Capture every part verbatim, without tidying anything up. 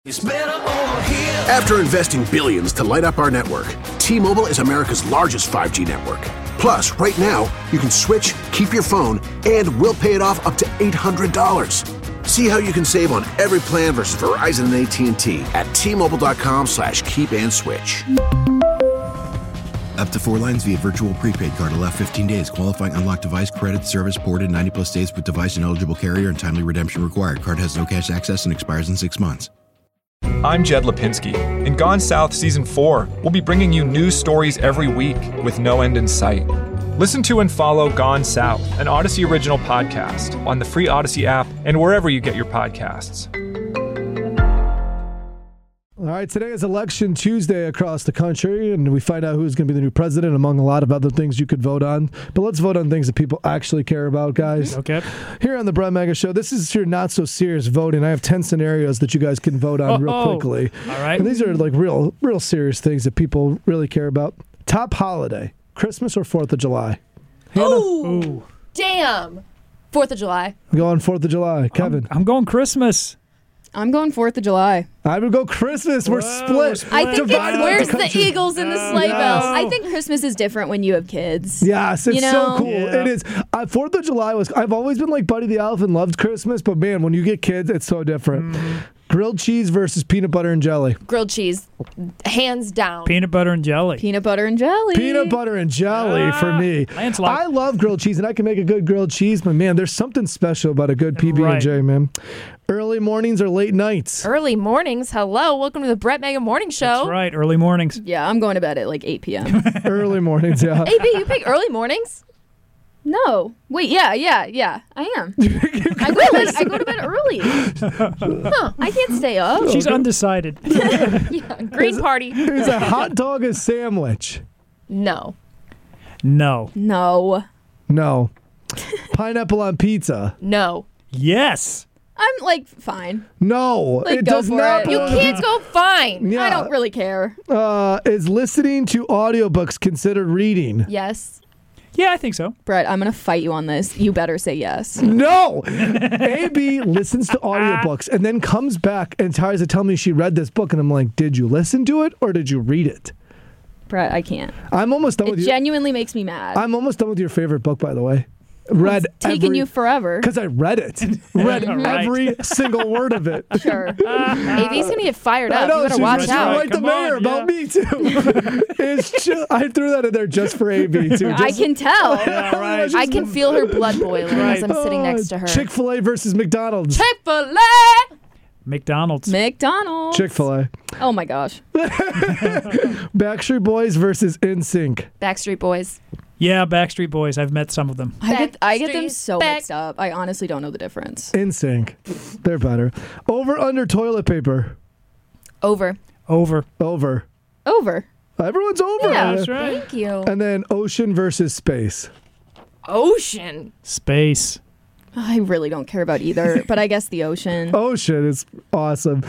It's better over here. After investing billions to light up our network, T-Mobile is America's largest five G network. Plus, right now, you can switch, keep your phone, and we'll pay it off up to eight hundred dollars. See how you can save on every plan versus Verizon and A T and T at T-Mobile.com slash keep and switch. Up to four lines via virtual prepaid card. Allow fifteen days. Qualifying unlocked device credit service ported ninety plus days with device and eligible carrier and timely redemption required. Card has no cash access and expires in six months. I'm Jed Lipinski. In Gone South Season four, we'll be bringing you news stories every week with no end in sight. Listen to and follow Gone South, an Odyssey original podcast, on the free Odyssey app and wherever you get your podcasts. All right, today is Election Tuesday across the country, and we find out who's going to be the new president, among a lot of other things you could vote on. But let's vote on things that people actually care about, guys. Okay. Here on the Brett Mega Show, this is your not-so-serious voting. I have ten scenarios that you guys can vote on real Oh, quickly. all right. And these are like real, real serious things that people really care about. Top holiday, Christmas or fourth of July? Ooh, Ooh. damn. fourth of July. Go on fourth of July. Kevin? I'm, I'm going Christmas. I'm going fourth of July. I would go Christmas. We're Whoa, split. we're split. I think Divided it's, up where's the, country. Eagles and the No, sleigh no. bells? I think Christmas is different when you have kids. Yes, it's You so know? cool. Yeah. It is. Uh, Fourth of July was. I've always been like Buddy the Elf and loved Christmas, but man, when you get kids, it's so different. Mm-hmm. Grilled cheese versus peanut butter and jelly. Grilled cheese, hands down. Peanut butter and jelly. Peanut butter and jelly. Peanut butter and jelly Ah, for me. Lancelot. I love grilled cheese, and I can make a good grilled cheese, but man, there's something special about a good P B and J, Right. man. Early mornings or late nights? Early mornings. Hello. Welcome to the Brett Mega Morning Show. That's right, early mornings. Yeah, I'm going to bed at like eight p.m. Early mornings, yeah. A B, you pick early mornings? No. Wait, yeah, yeah, yeah. I am. I go, like, I go to bed early. Huh. I can't stay up. She's undecided. Yeah, green party. Is a hot dog a sandwich? No. No. No. No. Pineapple on pizza? No. Yes. I'm like, fine. No. Like, it go does for not it. You belong to can't go fine. Yeah. I don't really care. Uh, is listening to audiobooks considered reading? Yes. Yeah, I think so. Brett, I'm going to fight you on this. You better say yes. No! A B listens to audiobooks and then comes back and tries to tell me she read this book, and I'm like, did you listen to it or did you read it? Brett, I can't. I'm almost done It with you. genuinely makes me mad. I'm almost done with your favorite book, by the way. Read It's taking you forever. because I read it. Read Right. every single word of it. Sure. A B's going to get fired I up. know, You better she's watch she's out. right the Come mayor on, about yeah. me too. It's ju- I threw that in there just for A B too. I Just- can tell. Yeah, right. I can feel her blood boiling as I'm sitting Uh, next to her. Chick-fil-A versus McDonald's. Chick-fil-A! McDonald's. McDonald's. Chick-fil-A. Oh my gosh. Backstreet Boys versus N Sync. Backstreet Boys. Yeah, Backstreet Boys. I've met some of them. I get, I get them Backstreet so Back- mixed up. I honestly don't know the difference. N Sync. They're better. Over under toilet paper. Over. Over. Over. Over. Everyone's over. Yeah, That's right. thank you. And then ocean versus space. Ocean. Space. I really don't care about either, but I guess the ocean. Ocean is awesome.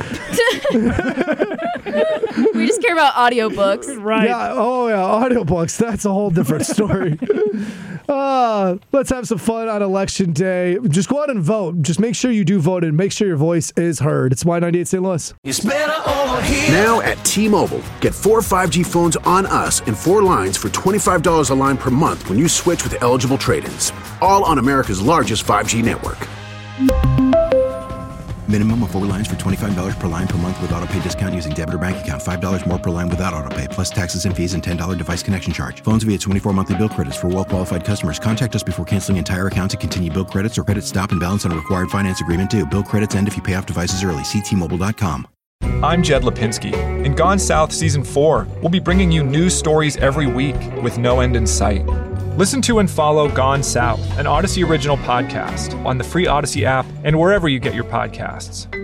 We just care about audiobooks. Right. Yeah. Oh yeah. Audiobooks. That's a whole different story. uh, let's have some fun on election day. Just go out and vote. Just make sure you do vote and make sure your voice is heard. It's Y ninety-eight Saint Louis. It's better over here. Now at T-Mobile, get four five G phones on us and four lines for twenty-five dollars a line per month when you switch with eligible trade-ins. All on America's largest five G network. Minimum of four lines for twenty-five dollars per line per month with auto pay discount using debit or bank account. five dollars more per line without auto pay, plus taxes and fees and ten dollars device connection charge. Phones via twenty-four monthly bill credits for well-qualified customers. Contact us before canceling entire account to continue bill credits or credit stop and balance on a required finance agreement due. Bill credits end if you pay off devices early. See T Mobile dot com. I'm Jed Lipinski. In Gone South Season four, we'll be bringing you news stories every week with no end in sight. Listen to and follow Gone South, an Odyssey original podcast, on the free Odyssey app and wherever you get your podcasts.